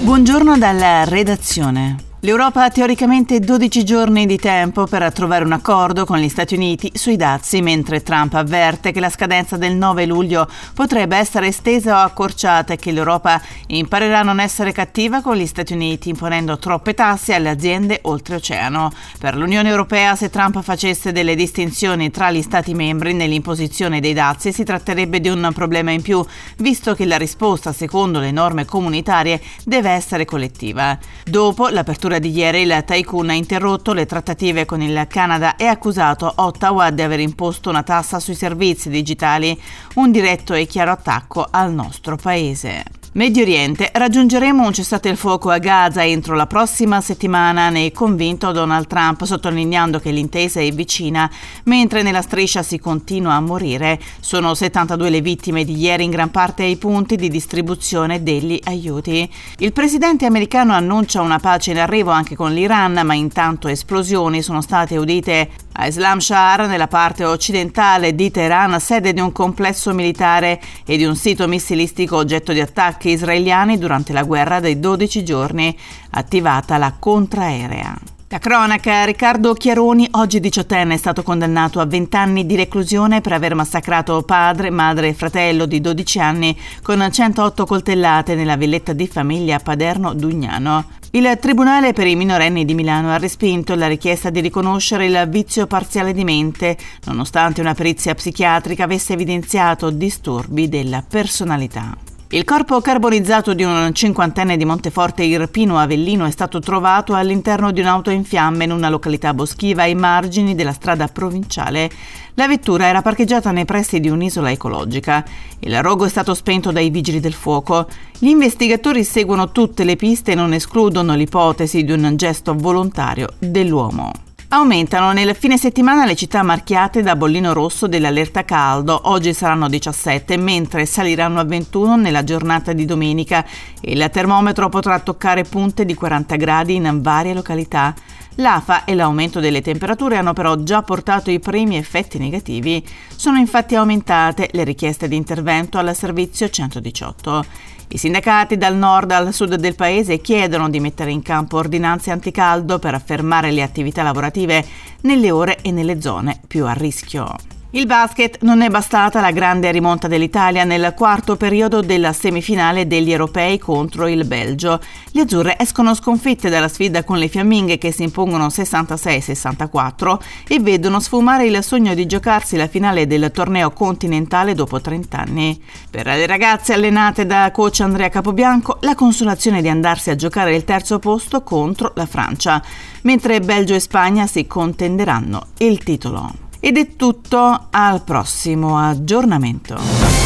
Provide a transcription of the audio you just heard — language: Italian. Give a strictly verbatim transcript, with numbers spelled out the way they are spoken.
Buongiorno dalla redazione. L'Europa ha teoricamente dodici giorni di tempo per trovare un accordo con gli Stati Uniti sui dazi, mentre Trump avverte che la scadenza del nove luglio potrebbe essere estesa o accorciata e che l'Europa imparerà a non essere cattiva con gli Stati Uniti, imponendo troppe tasse alle aziende oltreoceano. Per l'Unione Europea, se Trump facesse delle distinzioni tra gli Stati membri nell'imposizione dei dazi, si tratterebbe di un problema in più, visto che la risposta, secondo le norme comunitarie, deve essere collettiva. Dopo l'apertura di ieri, il tycoon ha interrotto le trattative con il Canada e ha accusato Ottawa di aver imposto una tassa sui servizi digitali, un diretto e chiaro attacco al nostro paese. Medio Oriente, raggiungeremo un cessate il fuoco a Gaza entro la prossima settimana, ne è convinto Donald Trump, sottolineando che l'intesa è vicina, mentre nella striscia si continua a morire. Sono settantadue le vittime di ieri, in gran parte ai punti di distribuzione degli aiuti. Il presidente americano annuncia una pace in arrivo anche con l'Iran, ma intanto esplosioni sono state udite a Islam Shahar, nella parte occidentale di Teheran, sede di un complesso militare e di un sito missilistico oggetto di attacchi israeliani durante la guerra dei dodici giorni, attivata la contraerea. La cronaca: Riccardo Chiaroni, oggi diciottenne, è stato condannato a venti anni di reclusione per aver massacrato padre, madre e fratello di dodici anni con centootto coltellate nella villetta di famiglia a Paderno Dugnano. Il Tribunale per i minorenni di Milano ha respinto la richiesta di riconoscere il vizio parziale di mente, nonostante una perizia psichiatrica avesse evidenziato disturbi della personalità. Il corpo carbonizzato di un cinquantenne di Monteforte Irpino Avellino è stato trovato all'interno di un'auto in fiamme in una località boschiva ai margini della strada provinciale. La vettura era parcheggiata nei pressi di un'isola ecologica. Il rogo è stato spento dai vigili del fuoco. Gli investigatori seguono tutte le piste e non escludono l'ipotesi di un gesto volontario dell'uomo. Aumentano nel fine settimana le città marchiate da bollino rosso dell'allerta caldo. Oggi saranno diciassette, mentre saliranno a ventuno nella giornata di domenica. Il termometro potrà toccare punte di quaranta gradi in varie località. L'A F A e l'aumento delle temperature hanno però già portato i primi effetti negativi. Sono infatti aumentate le richieste di intervento al servizio centodiciotto. I sindacati dal nord al sud del paese chiedono di mettere in campo ordinanze anticaldo per fermare le attività lavorative nelle ore e nelle zone più a rischio. Il basket: non è bastata la grande rimonta dell'Italia nel quarto periodo della semifinale degli europei contro il Belgio. Le azzurre escono sconfitte dalla sfida con le fiamminghe, che si impongono sessantasei sessantaquattro e vedono sfumare il sogno di giocarsi la finale del torneo continentale dopo trenta anni. Per le ragazze allenate da coach Andrea Capobianco, la consolazione di andarsi a giocare il terzo posto contro la Francia, mentre Belgio e Spagna si contenderanno il titolo. Ed è tutto, al prossimo aggiornamento.